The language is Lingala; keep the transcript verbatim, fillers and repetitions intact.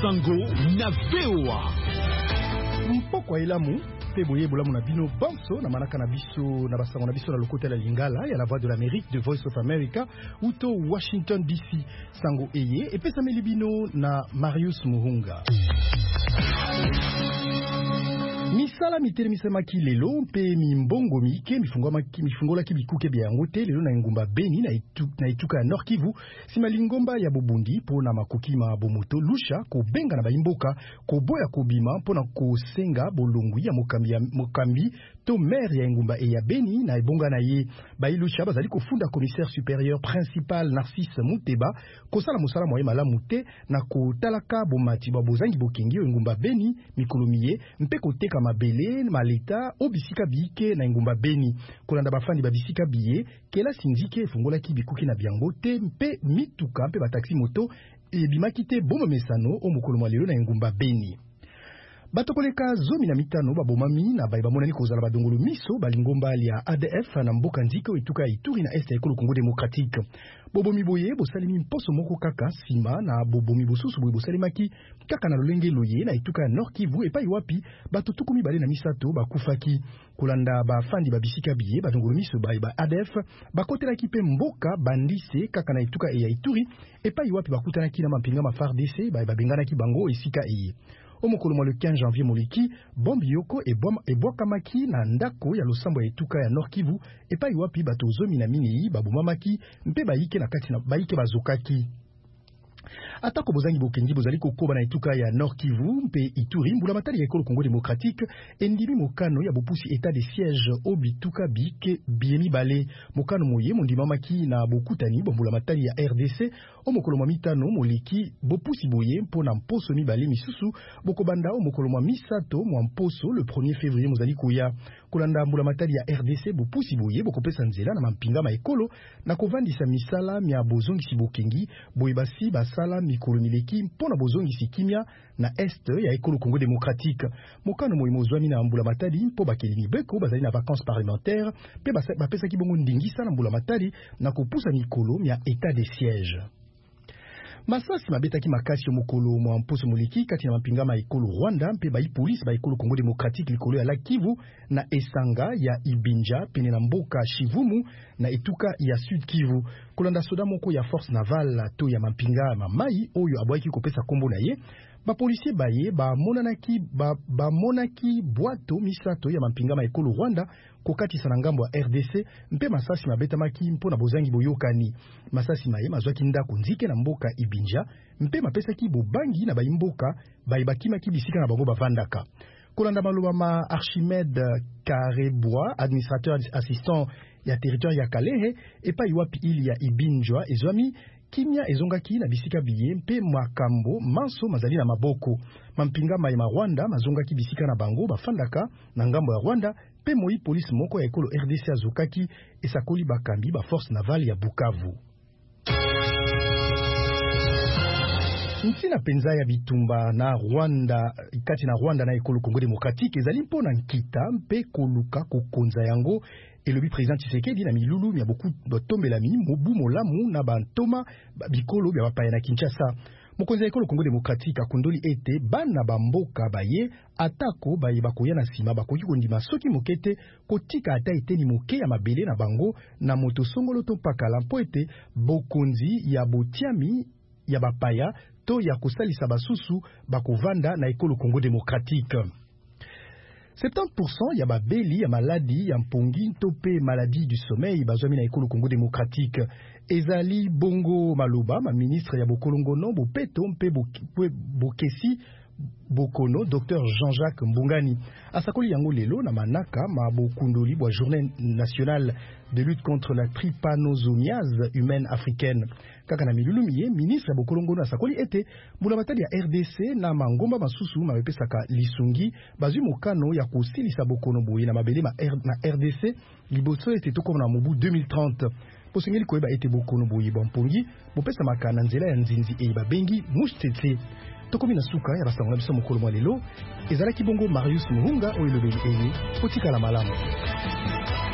Sango na V O A. Mpoko elamu pe boye bolamu na bino banso na manaka na biso na basango na biso na lokota la Lingala ya la Voix de l'Amérique de Voice of America uto Washington D C. Sango eye epesa melibino na Marius Muhunga. Misala mitele misemaki lelo mpe mimbongo mike mifungwa mifungola ki bikuke bya ngote lelo na ngumba Beni na itu, na ituka ya Nord Kivu simalingomba ya Bobundi pona makokima bomoto lusha ko benga na baimboka ko boya ko bima pona ko senga bolungu ya mokambi ya mokambi to maire ya ngumba e ya Beni na ebonga na ye bailusha bazali ko funda commissaire supérieur principal Narcisse Muteba ko sala musala moye malamu te na ko talaka bomati babozangi bokengi ngumba Beni mikolomiye mpe ko teka mabele maleta obisika biike na ngumba Beni kolanda bafandi babisika biye kela sindike fungola ki bikuki na biango te mpe mituka mpe ba taxi moto e bimakite bomo mesano o mokolo mwalelo na ngumba Beni. Batokoleka zomi na mitano babomami na bayi bamonani kozala badongolo miso balingomba ya A D F na mboka nziko etuka ya Ituri na este ya ekolo Congo démocratique. Bobomi boye bosalimi mposo moko kaka sima na bobomi bosusu boye bosalimaki kaka na lolenge loye na etuka ya Nord Kivu epai wapi bato tukumi bale na misato bakufaki kolanda bafandi babisika biye badongolo miso bayi ba A D F bakotelaki pe mboka bandise kaka na etuka ya Ituri epai wapi bakutanaki na mampinga ma F A R D C bayi babenganaki bango esika eye. Omokolo le quinze janvier moleki bombi yoko e bwakamaki na ndako ya losambo ya etuka ya Nord Kivu epai wapi bato zomi na minei babomamaki mpe bayike na kati na bayike bazokaki. Atako bozangi bokengi bozali kokoba na etuka ya Nord Kivu mpe Ituri mbula matali ya ekolo Congo démocratique endimi mokano ya bopusi état de siège obituka bike biemi bale mokano moye mondimamaki na bokutani bombula matali ya R D C omokolo mwa mitano moleki bopusi boye mpona mposo mibale misusu bokobanda omokolo mwa misato mwa mposo le premier février mozali koya kolanda mbula matali ya R D C bopusi boye bokopesa nzela na mampinga ma ekolo na kovandisa misala mya bozongisi bokengi boye basi basala mikolo mileki mpona bozongisi kimia na est ya ekolo Congo démocratique mokano moyi mozwami na mbula matali mpo bakelimi beko bazali na vacances parlementaires pe bapesa ki bongo ndingisa na mbula matali na kopusa mikolo mya état de siège. Masasi mabetaki makasi mokolo mwa mposo moleki kati na mampinga ma ekolo Rwanda mpe bayi police ba ekolo Congo démocratique likolo ya la Kivu na esanga ya Ibinja pene na mboka Shivumu na etuka ya Sud Kivu kolanda soda moko ya force navale to ya mampinga ma mai oyo abwaki kopesa kombo na ye ba policier baye ba monanaki ba, ba monaki bwato misato ya mampinga ma ekolo Rwanda kokati sana ngambo ya R D C mpe masasi mabeta maki mpona bozangi boyokani masasi maye mazwaki ndako nzike na mboka Ibinja mpe mapesa ki bobangi na bayimboka bayibakima ki bisika na bango bavandaka kolanda maloba ma Archimède Karebois administrateur assistant ya territoire ya Kalehe epai wapi ili ya Ibinjwa ezwami kimia ezongaki na bisika biye mpe makambo manso mazali na maboko mampinga maye ma Rwanda mazongaki bisika na bango bafandaka na ngambo ya Rwanda pe moi police moko ya ekolo R D C azokaki esakoli bakambi ba force navale ya Bukavu. Ntina penza ya bitumba na Rwanda kati na Rwanda na ekolo Congo démocratique ezali mpona nkita mpe koluka kokonza yango elobi président Tshisekedi na milulu mya boku botombelami mobu molamu na bantoma bikolo bya bapaya na Kinshasa. Mokonzi ya ekolo Congo démocratique akondoli ete bana bamboka baye atako baye bakoya na sima bakoki kondima soki mokete kotika ata eteni moke ya mabele na bango na moto songolo to pakala mpo ete bokonzi ya botiami ya bapaya to ya kosalisa basusu bakovanda na ekolo Congo démocratique. soixante pour cent ya babeli ya maladi ya mpongi to pe maladie du sommeil bazwami na ekolo Congo démocratique ezali bongo maloba ma ministre ya bokolongono bopeto mpe bokesi bokono docteur Jean-Jacques Mbungani asakoli yango lelo na manaka ma bokundoli bwa journée nationale de lutte contre la trypanosomiase humaine africaine kaka na milulumiye ministre ya bokolongono asakoli ete mbula matali ya R D C na mangomba masusu mapesaka lisungi bazwi mokano ya kosilisa bokono boye na mabele ma R, na R D C liboso ete tokoma na mobu deux mille trente posengeli koyeba ete bokono boye bampongi bopesa makana nzela ya nzinzi e babengi mouche tokomi na suka ya basango na biso mokolo mwa lelo ezalaki bongo Marius Muhunga oyo lobeli eye otikala malamu.